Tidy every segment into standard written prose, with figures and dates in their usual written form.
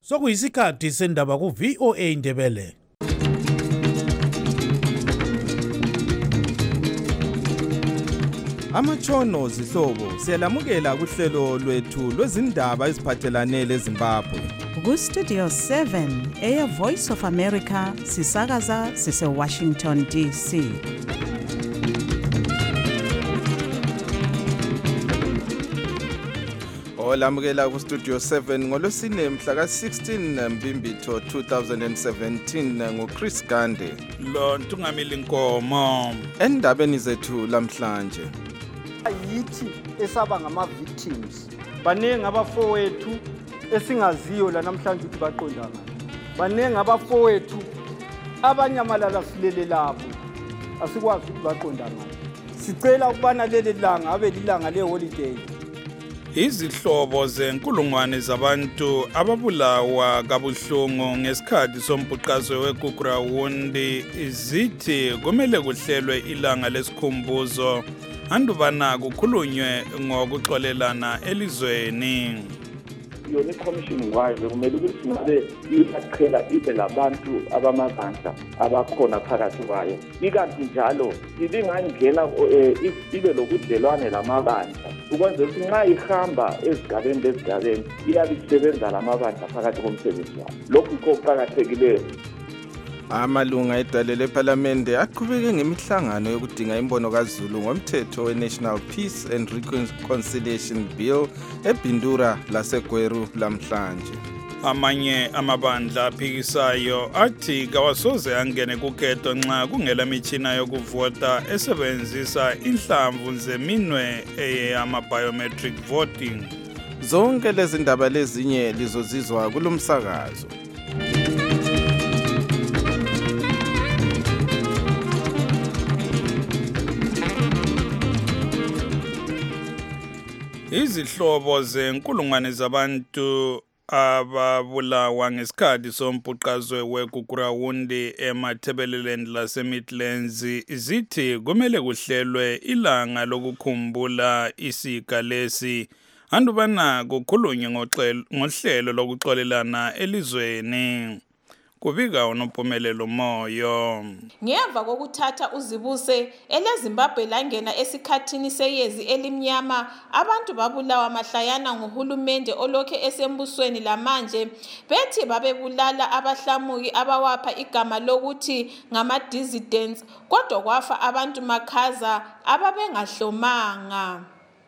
Sokuyisikhathi sendaba ku VOA Ndebele. Amatshono zihlobo siyalamukela kuhlelo lwethu lwezindaba eziphathelane leZimbabwe. Ku Studio 7 Air Voice of America sisakaza sise Washington DC. Olamukela ku Studio 7 ngolosine mhla ka-16 Mbimbitho 2017 nguChris Gande. Lo Ntungamili Nkomo. Endabeni zethu lamhlanje. Yithi esaba ngama-victims baningi abafowethu esingaziyo la namhlanje ukuthi baqonda ngani. Baningi abafowethu abanyamalala silele lapho asikwazi ukuthi baqonda ngani. Sicela ukubana leli langa abe lilanga le-holiday. Izihlobo zenkulungwane zabantu ababulawa kabuhlungu ngesikhathi sombhuqazwe weGugurawundi zithi kumele kuhlelwe ilanga lesikhumbuzo andubana kukhulunywe ngokuxolelana elizweni. Yona iCommission ngayo kumele ukuthi singabe iyaqhela ibe labantu abamazandla abakhona phakathi kwayo. Ikanti njalo ibingangena ibe lokudlelwane lamabandla ukwenza ukuthi nxa ihamba ezigabeni iyabe isebenza lamabandla phakathi komsebenzi wayo. Lokhu kuqakathekileyo. Amalunga edale lePhalamende aqhubeke ngemihlangano yokudinga imbono kaZulu ngomthetho weNational Peace and Reconciliation Bill eBindura laseGweru lamhlanje. Amanye amabandla aphikisayo athi kawasoze angene kukhetho nxa kungela mitshina yokuvota esebenzisa inhlamvu zeminwe eyama-biometric voting. Zonke lezi ndaba lezinye lizozizwa kulomsakazo. Izihlobo zenkulungwane zabantu ababulawa ngesikhathi sombhuqazwe weGugurawundi eMatabeleland laseMidlands zithi kumele kuhlelwe ilanga lokukhumbula isiga lesi andubana kukhulunywe ngohlelo lokuxolelana elizweni. Kubika uNompumelelo Moyo. Ngemva kokuthatha uzibuse eleZimbabwe langena esikhathini seyezi elimnyama, abantu babulawa mahlayana nguhulumende olokhe esembusweni lamanje bethi babebulala abahlamuki abawapha igama lokuthi ngama-dissidents, kodwa kwafa abantu makhaza ababengahlomanga.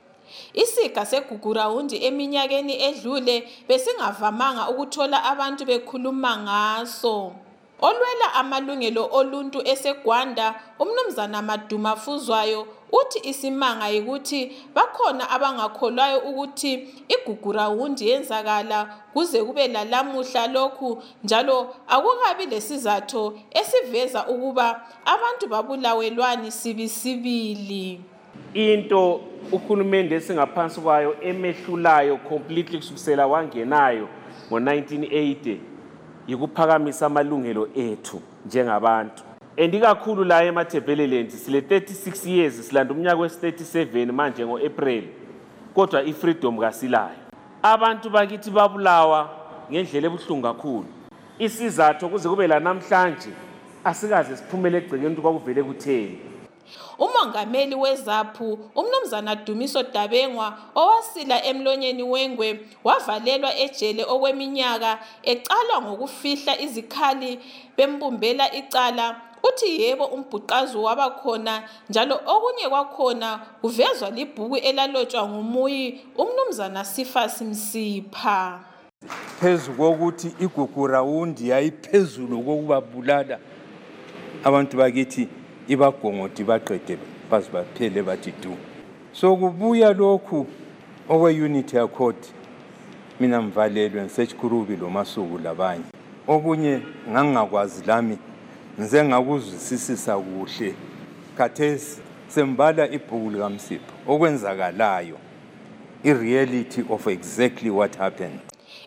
Isiga seGugurawundi eminyakeni edlule besingavamanga ukuthola abantu bekhuluma ngaso. Olwela amalungelo oluntu eseGwanda, umnumzana Maduma Fuzwayo, uthi isimanga yikuthi bakhona abangakholwayo ukuthi iGugurawundi yenzakala kuze kube lalamuhla lokhu, njalo akukabi lesizatho esiveza ukuba abantu babulawelwani sibisibili. Into uhulumende esingaphansi kwayo emehlulayo completely kusukela wangenayo ngo-1980 yikuphakamisa amalungelo ethu njengabantu. Andikakhulu la eMatabeleland sile 36 years silanda umnyaka wesi-37 manje ngo-April, kodwa ifreedom kasilayo. Abantu bakithi babulawa ngendlela ebuhlungu kakhulu. Isizathu kuze kube la namhlanje asikaze siphumele egcekeni ukuthi kwakuvele kutheni. Umongameli weZAPHU umnumzana Dumiso Dabengwa owasila emlonyeni wengwe wavalelwa ejele okweminyaka ecalwa ngokufihla izikhali bembumbela icala. Uthi yebo umbhuqazo wabakhona, njalo okunye kwakhona kuvezwa libhuku elalotshwa ngumuyi umnumzana Sifasi Msipha. Phezu kokuthi iGugurawundi yayiphezulu kokubabulala abantu bakithi ibagongodi baqede baze baphele bathi du. So kubuya lokhu okwe-Unity Accord mina mvalelwe ngisechikurubi lo masuku labanye. Okunye ngangakwazi lami ngize ngakuzwisisisa kuhle. Khathesi sembala ibhuku likaMsipho okwenzakalayo, i-reality of exactly what happened.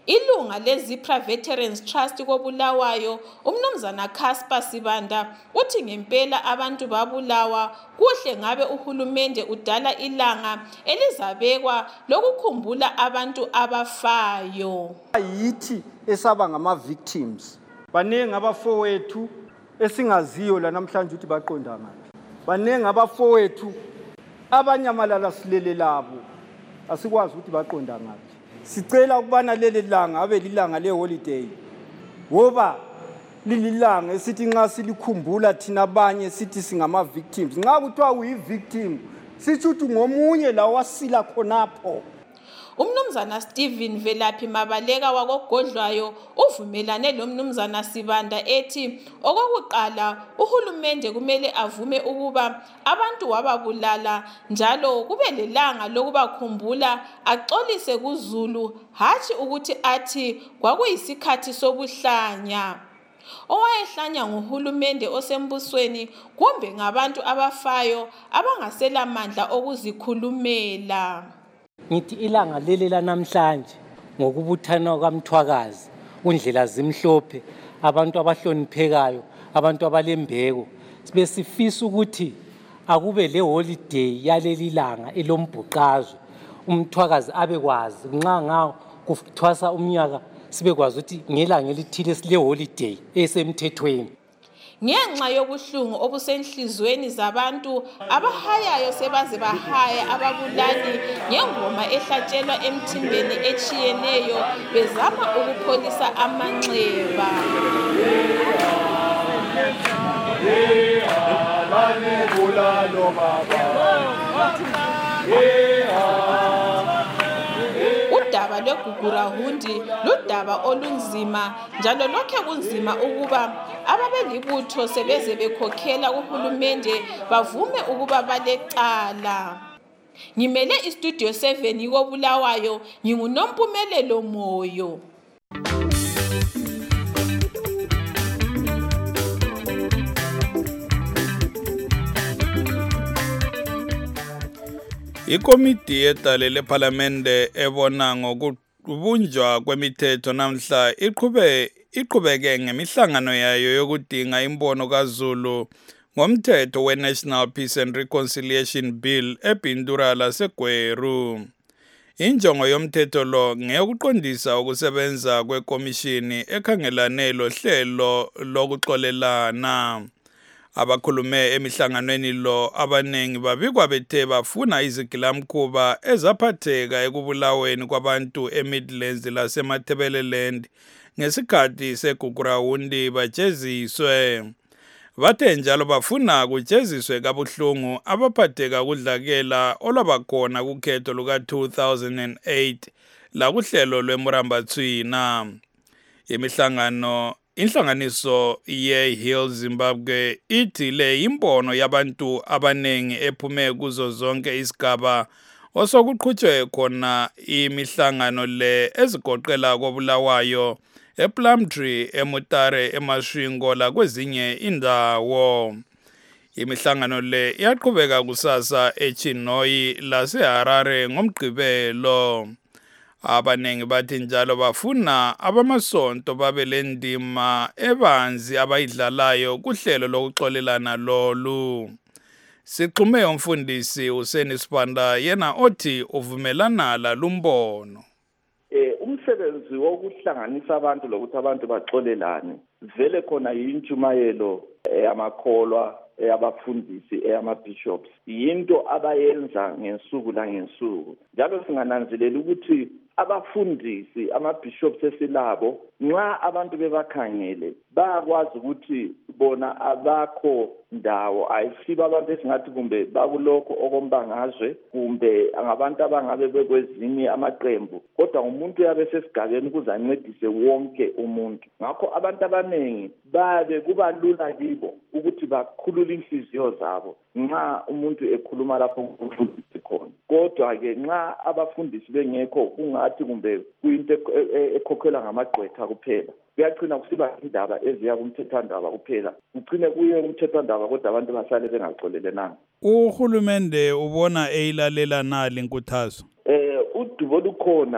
Ilunga leZipra Veterans Trust koBulawayo, umnumzana Casper Sibanda, uthi ngempela abantu babulawa kuhle ngabe uhulumende udala ilanga elizabekwa lokukhumbula abantu abafayo. Yithi esaba ngama-victims. Baningi abafowethu esingaziyo la namhlanje ukuthi baqonda ngaphi. Baningi abafowethu abanyamalala silele labo asikwazi ukuthi baqonda ngaphi. Sicela ukubana leli langa abe lilanga leholiday. Ngoba lililanga esithi nxa silikhumbula thina abanye sithi singama-victims. Nxa kuthiwa uyi-victim sithi uthi ngomunye la wasila khonapho. Umnumzana Stephen Velaphi Mabaleka wakogodlwayo uvumelane lomnumzana Sibanda ethi okokuqala uhulumende kumele avume ukuba abantu wababulala njalo kube lelanga lokubakhumbula axolise kuZulu hatshi ukuthi athi kwakuyisikhathi sobuhlanya. Owayehlanya nguhulumende osembusweni kumbe ngabantu abafayo abangasela mandla okuzikhulumela. Ngithi ilanga leli lanamhlanje ngokubuthana kwaMthwakazi, undlela zimhlophe, abantu abahloniphekayo, abantu abalembeko, sibe sifisa ukuthi akube le holiday yaleli langa elombhuqazwe, uMthwakazi abekwazi nxa kuthwasa umnyaka sibekwazi ukuthi ngelanga elithile sile holiday esemthethweni. Ngenxa yobuhlungu obusenhlizweni zabantu abahayayo sebaze bahaya ababulali ngengoma ehlatshelwa emthimbeni echiyeneyo bezama ukupholisa amanxeba. Udaba lweGugurahundi ludaba olunzima njalo lokhe kunzima ukuba ababelibutho sebeze bekhokhela uhulumende bavume ukuba balecala. Ngimele iStudio 7 yikoBulawayo, nginguNompumelelo Moyo. Ikomiti yedale lePhalamende ebona ngokubunjwa kwemithetho namhla iqhubeke ngemihlangano yayo yokudinga imbono kaZulu ngomthetho we-National Peace and Reconciliation Bill eBindura laseGweru. Injongo yomthetho lo ngeyokuqondisa ukusebenza kwekomishini ekhangelane lohlelo lokuxolelana. Abakhulume emihlanganweni lo abanengi babikwa bethe bafuna izigilamkhuba ezaphatheka ekubulaweni kwabantu eMidlands lasemaThebeleland ngesikhathi seGugurahundi bajeziswe. Bathe njalo bafuna kujeziswe kabuhlungu abaphatheka kudlakela olwabakhona kukhetho luka-2008 lakuhlelo lweMurambatswina. Inhlanganiso ye-Heal Zimbabwe ithi le imbono yabantu abanengi ephume kuzo zonke isigaba osokuqhutshwe khona imihlangano le ezigoqela koBulawayo, ePlumtree, eMutare, eMasvingo lakwezinye indawo. Imihlangano le yaqhubeka kusasa eChinoyi laseHarare ngomgqibelo. Abanengi bathi njalo bafuna abamasonto babelendima ebanzi abayidlalayo kuhlelo lokuxolelana lolu. Sixhume umfundisi uSeni Sibanda yena othi uvumelana lalumbono. Umsebenzi wokuhlanganisa abantu lokuthi abantu baxolelane vele khona yintshumayelo yamakholwa eyabafundisi eyama-bishops yinto abayenza ngensuku langensuku njalo singananzelela ukuthi abafundisi ama-bishops esilabo nxa abantu bebakhangele bayakwazi ukuthi bona abakho ndawo ayisibo abantu esingathi kumbe bakulokho okombangazwe kumbe ngabantu abangabe bekwezinye amaqembu kodwa umuntu uyabe sesigabeni ukuze ancedise wonke umuntu. Ngakho abantu abanengi babe kuba lula kibo ukuthi bakhulule inhliziyo zabo nxa umuntu ekhuluma lapho umfundisi khona. Kodwa-ke nxa abafundisi bengekho kungathi kumbe kuyinto ekhokhela ngamagqwetha kuphela kuyagcina kusiba indaba eziya kumthethwandaba kuphela kugcine kuye umthethwandaba kodwa abantu basale bengaxolelenanga. Uhulumende ubona eyilalela nali inkuthazo? Udubo lukhona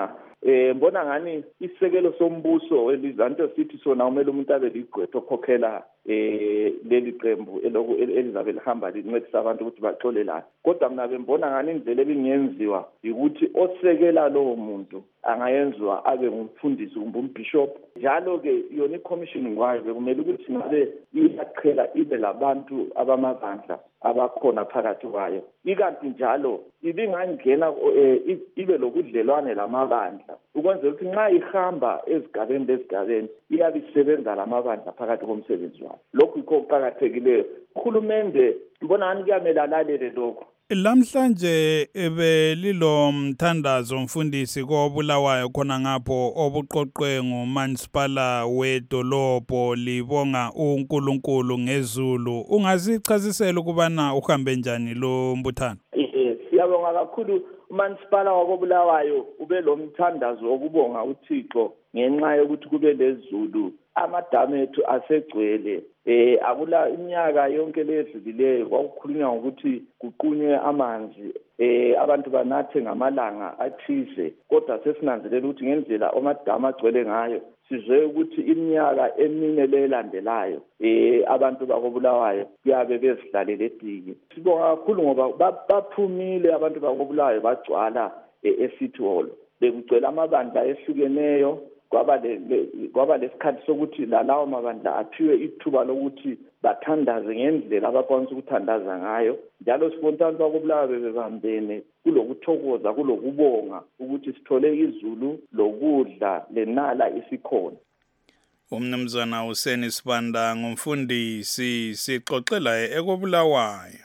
mbona ngani isisekelo sombuso elizanto sithi sona umele umuntu abe ligqwetho okhokhela leli qembu elizabe lihamba lincedisa abantu ukuthi baxolelane. Kodwa mina bembona ngani indlela ebingenziwa ukuthi osekela lowo muntu angayenziwa abe ngumfundisi kumbe umbishop. Njalo-ke yona i-commission ngwayo bekumele ukuthi ngabe iyaqhela ibe labantu abamabandla abakhona phakathi kwayo. Ikanti njalo ibingangena ibe lokudlelwane lamabandla ukwenzela ukuthi nxa ihamba ezigabeni iyabe isebenza lamabandla phakathi komsebenzi wayo. Lokhu yikho kuqakathekileyo. Uhulumende mbona ngani kuyamele alalele lokho. Lamhlanje belilo mthandazo mfundisi koBulawayo khona ngapho obuqoqwe ngumansipala wedolobho libonga uNkulunkulu ngezulu. Ungasichazisela ukubana uhambe njani lo mbuthano? Siyabonga kakhulu umansipala wakoBulawayo ube lo mthandazo wokubonga uThixo ngenxa yokuthi kube lezulu. Amadamu ethu asegcwele. Akula iminyaka yonke ledlulileyo kwakukhulunywa ukuthi kuqunywe amanzi abantu banathe ngamalanga athize, kodwa sesinanzelela ukuthi ngendlela amadamu agcwele ngayo sizwe ukuthi iminyaka emine lelandelayo abantu bakoBulawayo kuyabe bezidlalele ediki. Sibonga kakhulu ngoba baphumile abantu bakoBulawayo bagcwala eCity Hall. Bekugcwele amabandla ehlukeneyo. Kwaba lesikhathi sokuthi lawo mabandla aphiwe ithuba lokuthi bathandaze ngendlela abakwanisa ukuthandaza ngayo. Njalo sibona abantu bakoBulawayo bebambene kulokuthokoza kulokubonga ukuthi sithole izulu lokudla lenala isikhona. Umnumzana uSeni Sibanda ngumfundisi sixoxela ekoBulawayo.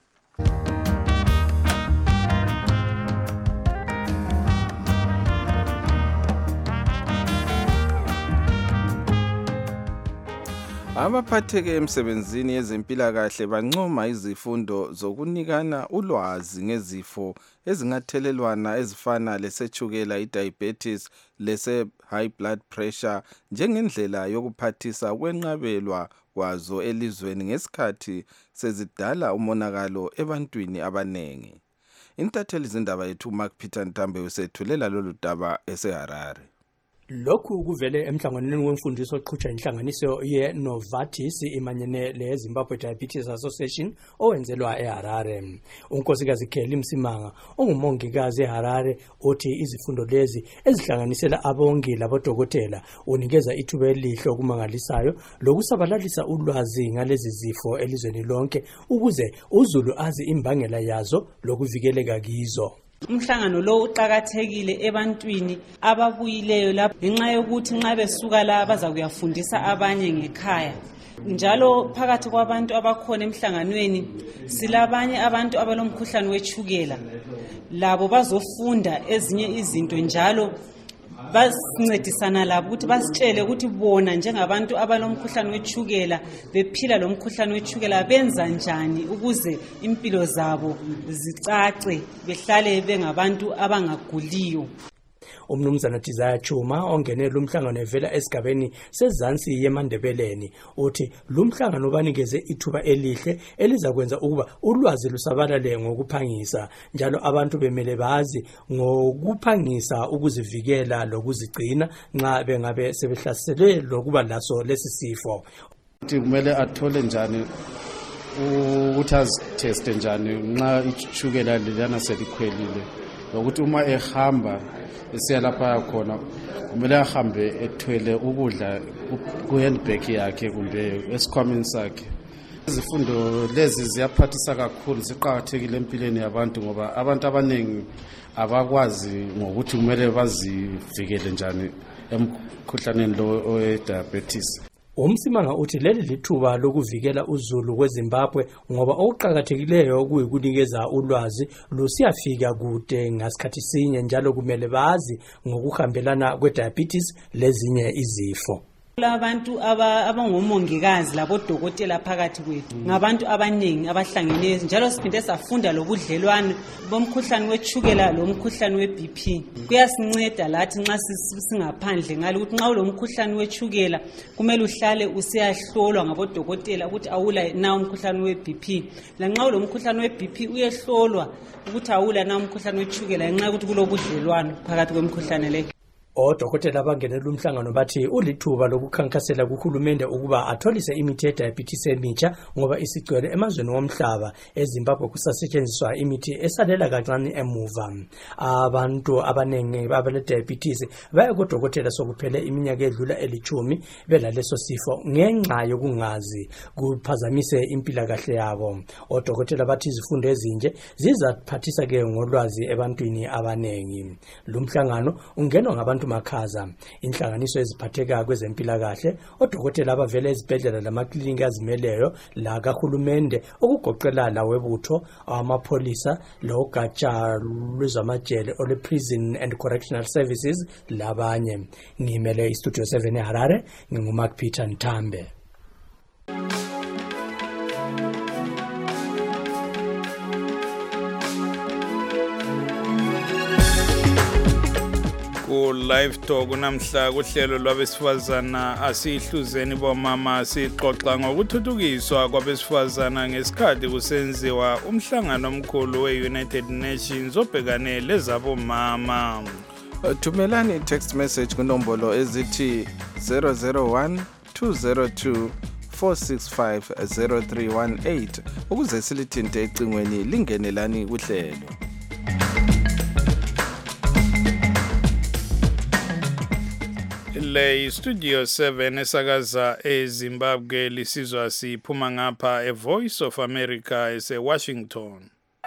Abaphatheke emsebenzini yezempilakahle bancoma izifundo zokunikana ulwazi ngezifo ezingathelelwana ezifana lesethukela, idiabetes, lese high blood pressure njengendlela yokuphathisa ukwenqabelwa kwazo elizweni ngesikhathi sezidala umonakalo ebantwini abanengi. Intatheli zindaba yethu Mark Peter Ntambe usethulela lolu daba eseHarare. Lokhu kuvele emhlanganweni wemfundiso oqhutshwa inhlanganiso ye-Novartis imanyene le-Zimbabwe Diabetes Association owenzelwa eHarare. Unkosikazi Kelly Msimanga ongumongikazi eHarare othi izifundo lezi ezihlanganisela abongi labodokotela unikeza ithuba elihle okumangalisayo lokusabalalisa ulwazi ngalezi zifo elizweni lonke ukuze uzulu azi imbangela yazo lokuvikeleka kizo. Umhlangano lo uqhakathekile ebantwini ababuyileyo lapho ngenxa yokuthi nxa besuka la baza kuyafundisa abanye ngekhaya. Njalo phakathi kwabantu abakhona emhlanganweni silabanye abantu abalomkhuhlane wetshukela. Labo bazofunda ezinye izinto njalo basincedisana labo ukuthi basitshele ukuthi bona njengabantu abalomkhuhlane wetshukela bephila lomkhuhlane wetshukela benza njani ukuze impilo zabo zicace behlale bengabantu abangaguliyo. Umnumzana Desire Chuma ongene lumhlangano evela esigabeni sezansi yeMandebeleni uthi lumhlangano banikeze ithuba elihle elizakwenza ukuba ulwazi lusabalale ngokuphangisa njalo abantu bemele bazi ngokuphangisa ukuzivikela lokuzigcina nxa bengabe sebehlaselwe lokuba laso lesi sifo. Kumele athole njani ukuthi aziteste njani nxa itshukela lelana selikhwelile ukuthi uma ehamba esiya lapha khona kumele ahambe ethwele ukudla ku-handbag yakhe kumbe esikhwameni sakhe. Izifundo lezi ziyaphathisa kakhulu ziqakathekile empilweni yabantu ngoba abantu abaningi abakwazi ngokuthi kumele bazivikele njani emkhuhlaneni lo we-diabetes. Umsimanga uthi leli lithuba lokuvikela uzulu kweZimbabwe ngoba okuqhakathekileyo ukuyikunikeza ulwazi lusiyafika kude ngasikhathi sinye njalo kumele bazi ngokuhambelana kwe-diabetes lezinye izifo. Abantu abangomongikazi labodokotela phakathi kwethu ngabantu abaningi abahlangene njalo siphinde safunda lobudlelwane bomkhuhlane wetshukela lomkhuhlane weBP. Kuyasinceda lathi nxa singaphandle ngalo ukuthi nxa ulomkhuhlane wetshukela kumele uhlale usiyahlolwa ngabodokotela ukuthi awula na umkhuhlane weBP. La nxa ulomkhuhlane weBP uyehlolwa ukuthi awula na umkhuhlane wetshukela ngenxa ukuthi kulobudlelwane phakathi kwemkhuhlane le. Odokotela abangenela umhlangano bathi ulithuba lokukhankasela kuhulumende ukuba atholise imithi ye-diabetes emitsha ngoba isigcwele emazweni womhlaba. eZimbabwe kusasetshenziswa imithi esalela kancane emuva. Abantu abanengi abale-diabetes baya kudokotela sokuphele iminyaka edlula 10 belaleso sifo ngenxa yokungazi kuphazamise impilakahle yabo. Odokotela bathi izifundo ezinje zizaphathisa ke ngolwazi ebantwini abanengi. Lumhlangano ungenwa ngabantu makhaza. Inhlanganiso eziphatheka kwezempilakahle, odokotela abavela ezibhedlela lamaklinika azimeleyo la kahulumende okugoqela lawebutho, amapolisa, logatsha lwezamajele ole Prison and Correctional Services labanye. Ngimele iStudio 7 eHarare, nginguMark Peter Ntambe. Live Talk namhla kuhlelo lwabesifazana asihluzeni bomama sixoxa ngokuthuthukiswa kwabesifazana ngesikhathi kusenziwa umhlangano omkhulu we-United Nations obhekane lezabomama. Thumelani text message kunombolo ezithi 001 202 465 0318 ukuze silithinte ecingweni lingenelani kuhlelo. Le Studio 7 esakaza eZimbabwe lisizwa siphuma ngapha eVoice of America eseWashington.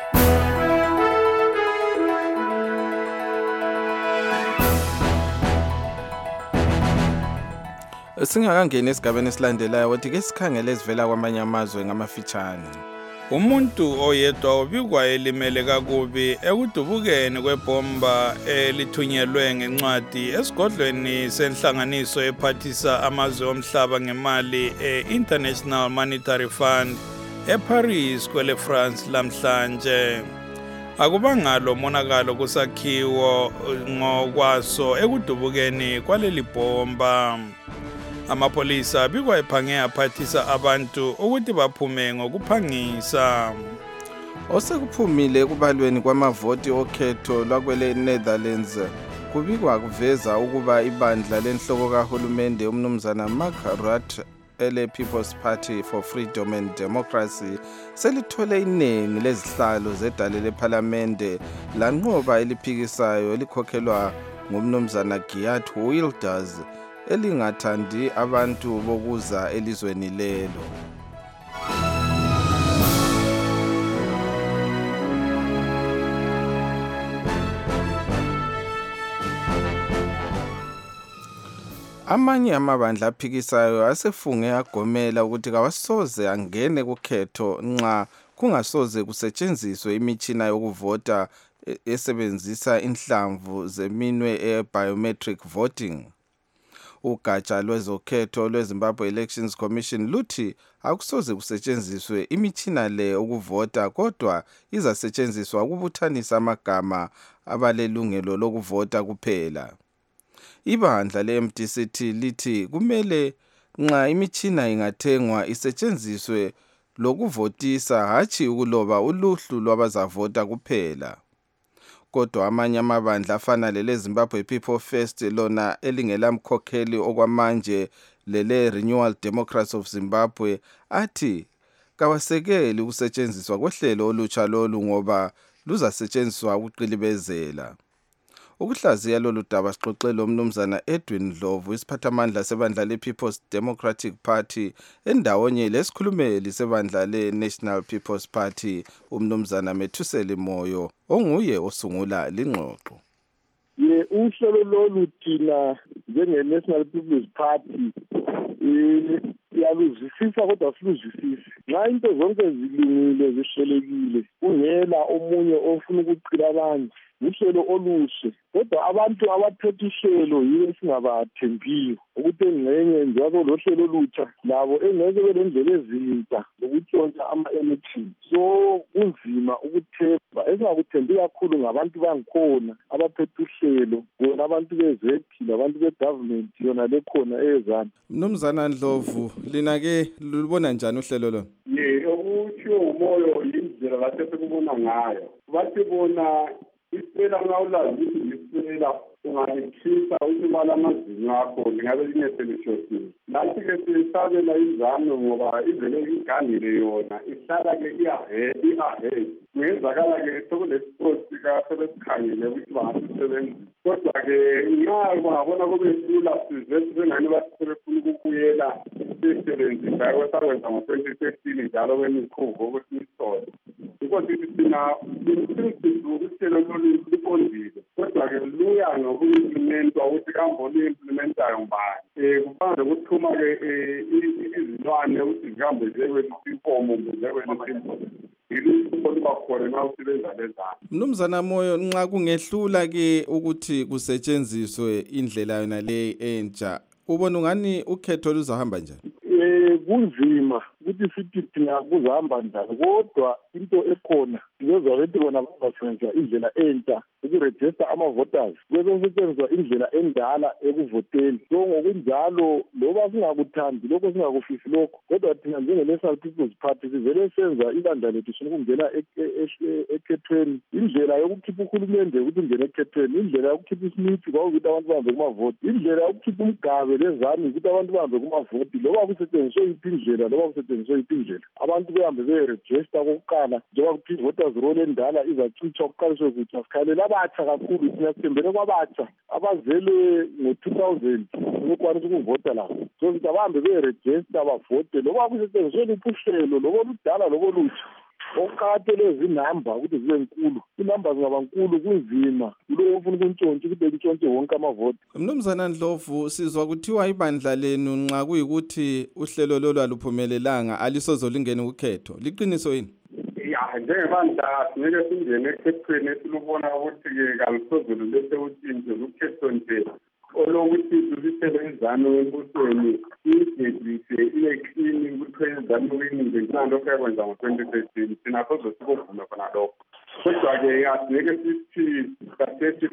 Singakangeni esigabeni esilandelayo wathi ke sikhangele ezivela kwamanye amazwe ngamafitshane. Umuntu oyedwa obikwa elimele kakubi ekudubukeni kwebomba elithunyelwe ngencwadi esigodlweni senhlanganiso ephathisa amazwe omhlaba ngemali e-International Monetary Fund eParis kwele France lamhlanje. Akubangalo monakalo kusakhiwo ngokwaso ekudubukeni kwaleli bomba. Amapolisa abikwa ephange aphathisa abantu ukuthi baphume ngokuphangisa. Osekuphumile kubalweni kwamavoti okhetho lwakwele Netherlands kubikwa kuveza ukuba ibandla lenhloko kahulumende umnumzana Mark Rutte ele People's Party for Freedom and Democracy selithole iningi lezihlalo zedale leParliamente lanqoba eliphikisayo elikhokhelwa ngumnumzana Geert Wilders elingathandi abantu bokuza elizweni lelo. Amanye amabandla aphikisayo asefunge agomela ukuthi kawasoze angene kukhetho nxa kungasoze kusetshenziswe imitshina yokuvota esebenzisa inhlamvu zeminwe e-biometric voting. Ugatsha lwezokhetho lweZimbabwe Elections Commission luthi akusoze kusetshenziswe imitshina le ukuvota kodwa izasetshenziswa ukubuthanisa amagama abalelungelo lokuvota kuphela. Ibandla le-MDCT lithi kumele nxa imitshina ingathengwa isetshenziswe lokuvotisa hatshi ukuloba uluhlu lwabazavota kuphela. Kodwa amanye amabandla afana leleZimbabwe People First lona elingelamkhokheli okwamanje lele Renewal Democracy of Zimbabwe athi kawasekeli ukusetshenziswa kohlelo olutsha lolu ngoba luzasetshenziswa ukuqilibezela. Ukuhlaziya lolu daba sixoxele umnumzana Edwin Ndlovu isiphathamandla sebandla le-People's Democratic Party endawonye lesikhulumeli sebandla le-National People's Party umnumzana Methuseli Moyo onguye osungula lingxoxo. Uhlelo lolu thina njenge-National People's Party siyaluzwisisa kodwa siluzwisisi. Nxa into zonke zilungile zihlelekile kungela omunye ofuna ukucila abantu uhlelo oluhle kodwa abantu abaphethe uhlelo yiyo singabathembiyo ukuthi engxenye njalo lohlelo olutsha labo engeke belendlela ezintsha lokutshontsha ama-elections. So kunzima ukuthemba esingakuthembi kakhulu ngabantu bangikhona abaphethe uhlelo bona abantu bezekhi labantu begovernment yona lekhona eyezana. Mnumzana Ndlovu lina-ke lulubona njani uhlelo lo? Okutshiwo umoyo yindlela lasesikubona ngayo bathi bona isipela ngawulazi ukuthi isipela ungayikhipha ukubala amazinyo akho ngabe lineselishosini. Nathi-ke sisabela izame ngoba ivele igangile yona ihlala-ke i-ahead. Kungenzakala-ke sokulesiphosi sebesikhangile ukuthi bangasisebenzisa. Kodwa-ke nxa bangabona kube lula size sibengani bathi sebefuna ukubuyela sisebenzisa kwesakwenza ngo-2015 njalo kwemikhumbi ukuthi isisole. Because thina uhlelo luqondile kodwa-ke luya ngoku-implementwa ukuthi kambe olu-implementayo mbani. Kufana nokuthuma-ke izilwane ukuthi zihambe inkomo zekwenisimbo iluhlupho luba khona nxa usebenza lezana. Mnumzana Moyo, nxa kungehlula-ke ukuthi kusetshenziswe indlela yona le entsha, ubona ungani ukhetho luzahamba njani? Kunzima ukuthi sithi thina kuzahamba njani, kodwa into ekhona sizozwa ukuthi bona bazasebenzisa indlela entsha ukurejista ama-voters kusetshenziswa indlela endala ekuvoteni. So ngokunjalo loba singakuthandi lokho singakufisi lokho, kodwa thina njenge-National People's Party sivele senza ibandla lethu sifuna ukungena ekhethweni. Indlela yokukhipha uhulumende ukuthi ungene ekhethweni, indlela yokukhipha isimithi kwawukuthi abantu bahambe kumavoti, indlela yokukhipha umgabe lezami ukuthi abantu bahambe kumavoti. Loba kusetshenziswe yiphi indlela, loba kusetshenziswe yiphi indlela, abantu behambe berejista kokuqala njengoba kuthiwa i-voters roll endala izacitshwa kuqaliswe kuthi asikhalela abatsha kakhulu. Thina sithembele kwabatsha abazele ngo-2000 ukukwanisa ukuvota lapho. So sithi abahambe berejista bavote loba kusetshenziswe luphi uhlelo, loba oludala loba olutsha. Okuqakathele zinamba ukuthi zibe nkulu, inamba zingaba nkulu kunzima kulo ofuna ukuntshontsha ukuthi intshontshe wonke amavoti. Mnumzana Ndlovu, sizwa kuthiwa ibandla lenu nxa kuyikuthi uhlelo lolu aluphumelelanga alisozolingene ukhetho, liqiniso yini? Njengebandla singeke singene ekhethweni esilubona ukuthi-ke kalusozolulese utshintsho lukhetho nje olokuthi lusebenzane embusweni iyigedise iyeklini kuthwezane kweningi nalokho yakwenza ngo-2013 thina soze sikuvume khona lokho. Kodwa-ke asingeke sithi kasethi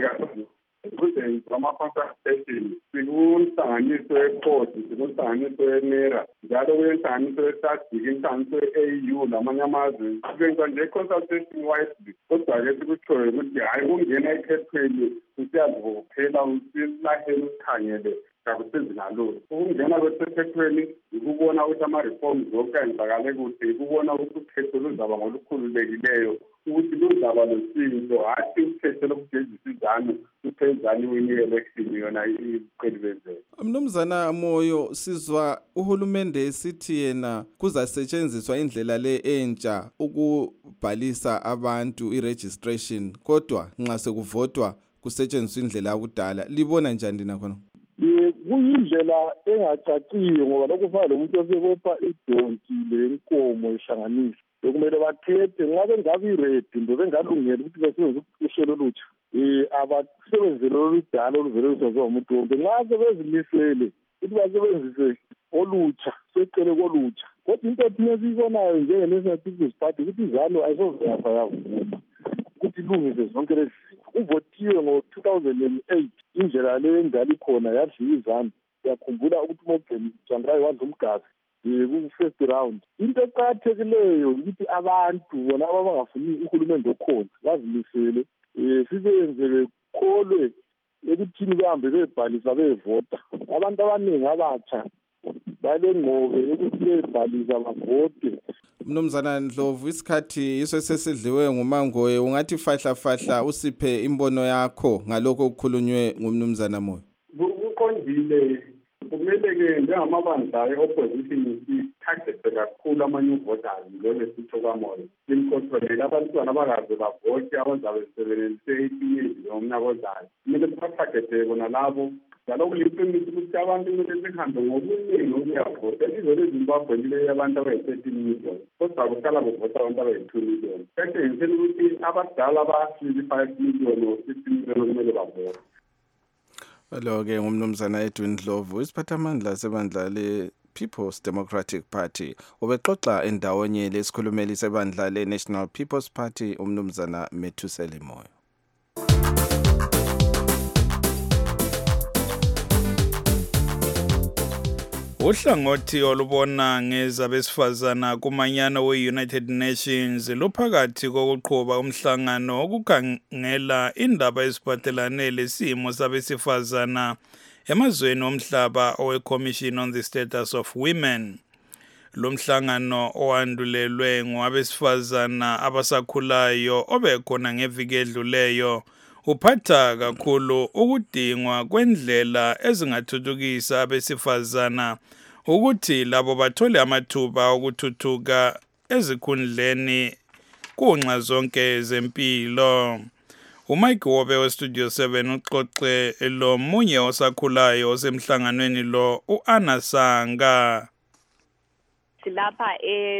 ukuze ama-consultation sikunhlanganiso ekhodi, sikunhlanganiso emera njalo kuyinhlanganiso yesadiki, inhlanganiso ye-AU lamanye amazwe sibenza nje i-consultation wisely. Kodwa-ke sikutshoyo ukuthi hhayi kungena ekhethweni usiyazibophela usilahele usikhangele kakusenzi nalutho. Ukungena kwesekhethweni ukubona ukuthi ama-reforms okuyenzakale kuhle, ukubona ukuthi ukhetho luzaba ngolukhululekileyo, ukuthi luzaba loshintsho, hathi ukhetho lokugezisa izanu uphezani wini-election yona iqelibezela. Mnumzana Moyo, sizwa uhulumende esithi yena kuzasetshenziswa indlela le entsha ukubhalisa abantu i-registration, kodwa nxa sekuvotwa kusetshenziswa indlela yakudala. Libona njani lina khona? Kuyindlela engacaciyo ngoba lokhu kufana lomuntu osebopha idonki lenkomo ihlanganisa. Bekumele bakhethe nxa bengabi ready nto bengalungela ukuthi basebenzise uhlelo olutsha. Abasebenzele oludala oluvele lusenziwa umuntu wonke. Nxa sebezimisele ukuthi basebenzise olutsha secele kolutsha. Kodwa into thina siyibonayo njenge-National People's Party ukuthi izalo ayisoze yafa yavuma ukuthi ilungise zonke lezi zinto. Uvotiwe ngo-2008 indlela le endala ikhona yadliwa izandla. Siyakhumbula ukuthi uMorgan Tsvangirai wadla umgazi ku-first round. Into eqakathekileyo ukuthi abantu bona abangafuni uhulumende okhona bazimisele sibenze bekholwe ekuthini behambe bebhalisa bevota. Abantu abaningi abatsha balengqobe ukuthi bebhalisa bavote. Mnumzana Ndlovu, isikhathi yiso sesidliwe ngumangoye, ungathi fahla usiphe imbono yakho ngalokho okukhulunywe ngumnumzana Moyo. Kuqondile, kumele-ke njengamabandla e-opposition sithagethe kakhulu amanye uvoters njalo sitho kamoya simkhontrolele abantwana abakaze bavote abazabe besebenzise ipinyezi yomnyaka ozayo. Kumele sibathagete bona labo njalo kuliqiniso ukuthi abantu kumele sihambe ngobuningi ukuyavota. Ilizwe leZimbabwe lile abantu abayi-13 million kodwa kuhlala kuvota abantu abayi-2 million. Sekutshengisela ukuthi abadala abafika 5 million or 6 million kumele bavote. Lo-ke ngumnumzana Edwin Ndlovu, isiphathamandla sebandla le-People's Democratic Party. Ubexoxa endawonye lesikhulumeli sebandla le-National People's Party umnumzana Methuseli Moyo. Uhlangothi olubona ngezabesifazana kumanyano we-United Nations luphakathi kokuqhuba umhlangano wokukhangela indaba eziphathelane lesimo sabesifazana emazweni omhlaba owe-Commission on the Status of Women. Lo mhlangano owandulelwe ngabesifazana abasakhulayo obekhona ngeviki edluleyo uphatha kakhulu ukudingwa kwendlela ezingathuthukisa abesifazana ukuthi labo bathole amathuba okuthuthuka ezikhundleni kunxa zonke zempilo. uMike Wobe weStudio 7 uxoxe lo munye osakhulayo osemhlanganweni lo uAnna Sanga. Lapha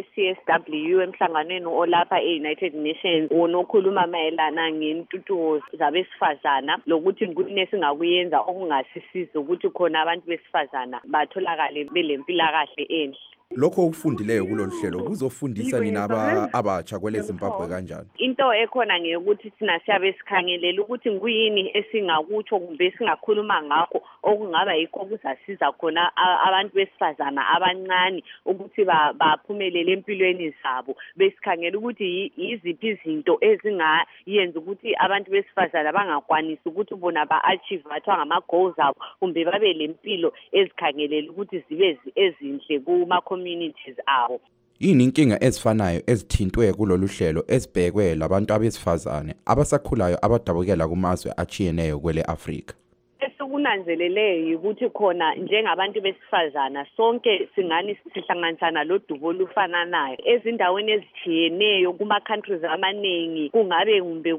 e-CSW emhlanganweni olapha e-United Nations unokhuluma mayelana ngentuthuko zabesifazana lokuthi kune singakuyenza okungasisiza ukuthi khona abantu besifazana batholakale belempilakahle enhle. Lokho okufundileyo kulolu hlelo kuzofundisa nina abatsha kwele Zimbabwe kanjani? Into ekhona ngekuthi thina siyabe sikhangelela ukuthi nguyini esingakutsho kumbe singakhuluma ngakho okungaba yikho kuzasiza khona abantu besifazana abancane ukuthi baphumelele empilweni zabo. Besikhangela ukuthi yiziphi izinto ezingayenza ukuthi abantu besifazana bangakwanisi ukuthi bona ba-achieve bathwa ngama-goals abo kumbe babe lempilo ezikhangelela ukuthi zibe ezinhle kuma-communities abo. Yini inkinga ezifanayo ezithintwe kulolu hlelo ezibhekwe labantu abesifazane abasakhulayo abadabukela kumazwe achiyeneyo kwele Afrika? Kunanzelele ukuthi khona njengabantu besifazana sonke singani sihlanganisana lo dubo lufananayo ezindaweni ezithiyeneyo kuma countries amaningi kungabe kumbe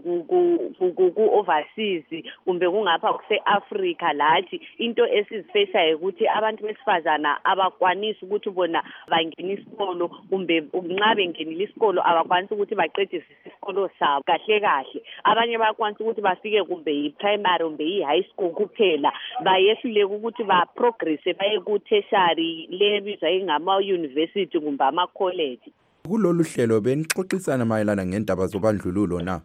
ku overseas kumbe kungapha kuse-Africa lathi into esizifesayo ukuthi abantu besifazana abakwanisi ukuthi bona bangena isikolo kumbe nxa bengenile isikolo abakwanisi ukuthi baqedise isikolo sabo kahle kahle. Abanye bayakwanisa ukuthi bafike kumbe yi-primary kumbe yi-high school kuphela bayehluleka ukuthi ba-progresse baye ku-tertiary lebizwa ingama-university kumbe ama-college. Kulolu hlelo benixoxisana mayelana ngendaba zobandlululo na?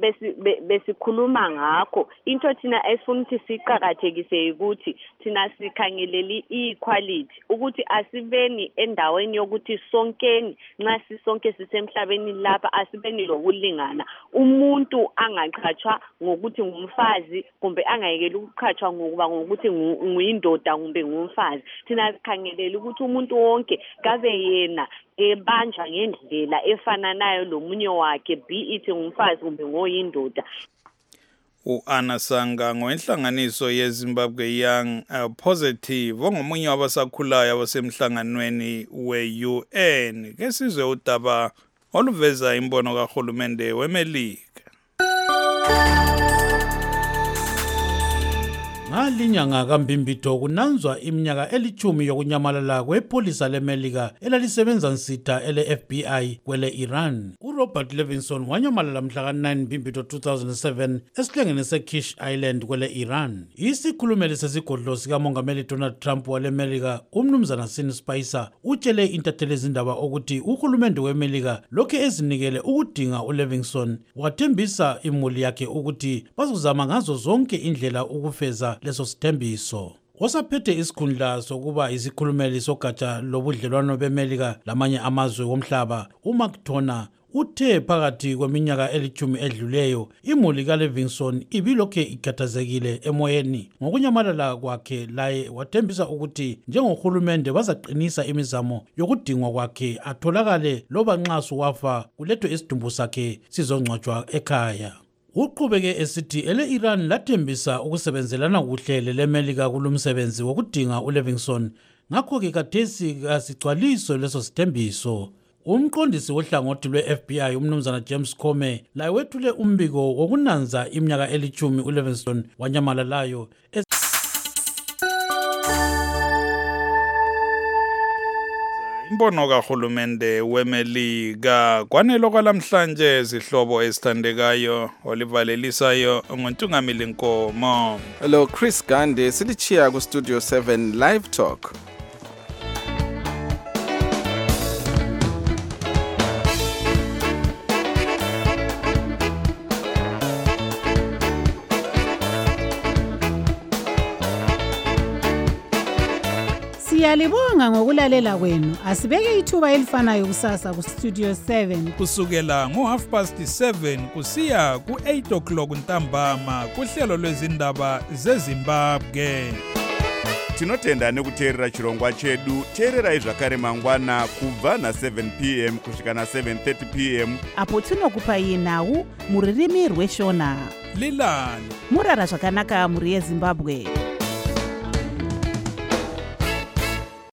Besikhuluma ngakho into thina esifuna ukuthi siqhakathekise ukuthi thina sikhangeleli i-equality ukuthi asibeni endaweni yokuthi sonkeni nxa sisonke sisemhlabeni lapha asibeni lokulingana. Umuntu angaqhatshwa ngokuthi ngumfazi kumbe angayekeli ukuqhatshwa ngokuthi nguyindoda kumbe ngumfazi. Thina sikhangeleli ukuthi umuntu wonke kabe yena ebanjwa ngendlela efananayo lomunye wakhe be it ngumfazi kumbe ngoyindoda. uAnna Sanga ngoenhlanganiso yeZimbabwe Young Positive ongomunye wabasakhulayo abasemhlanganweni we-UN. Ke sizwe udaba oluveza imbono kahulumende weMelika. Ngalinyanga kaMbimbito kunanzwa iminyaka eli10 yokunyamalala kwepolisa leMelika elalisebenza nsitha ele-FBI kwele Iran. uRobert Levinson wanyamalala mhla ka-9 Mbimbito 2007 esihlengeni seKish Island kwele Iran. Isikhulumeli sesigodlo sikamongameli Donald Trump waleMelika umnumzana Sean Spicer utshele intatheli zindaba ukuthi uhulumende weMelika lokho ezinikele ukudinga uLevinson wathembisa imuli yakhe ukuthi bazozama ngazo zonke indlela ukufeza leso sithembiso. Osaphethe isikhundla sokuba isikhulumeli sogatsha lobudlelwano beMelika lamanye amazwe womhlaba uMark Toner uthe phakathi kweminyaka eli10 edluleyo imuli kaLevinson ibilokhe ikhathazekile emoyeni ngokunyamalala kwakhe. Laye wathembisa ukuthi njengohulumende bazaqinisa imizamo yokudingwa kwakhe atholakale loba nxa wafa kulethwe isidumbu sakhe sizongcwatshwa ekhaya. Uqhubeke esithi ele-Iran lathembisa ukusebenzelana kuhle leMelika kulomsebenzi wokudinga uLevinson ngakho-ke khathesi kasigcwaliso leso sithembiso. Umqondisi wohlangothi lwe-FBI umnumzana James Comey laye wethule umbiko wokunanza iminyaka eli10 uLevinson wanyamalalayo. Imbono kahulumende weMelika kwanelo kwalamhlanje izihlobo ezithandekayo olivalelisayo nguNtungamili Nkomo. Hello Chris Gande silichiya ku Studio 7 Live Talk. Siyalibonga ngokulalela kwenu. Asibeke ithuba elifanayo kusasa ku Studio 7 kusukela ngo7:30 kusiya ku8 o'clock ntambama kuhlelo lwezindaba zeZimbabwe. Tinotenda nekuteerera chirongwa chedu. Teererai zvakare mangwana kubva na7 p.m. kusvika na7:30 p.m. apo tinokupai nhau muririmi rweshona. Lilani Murara zvakanaka muri yeZimbabwe.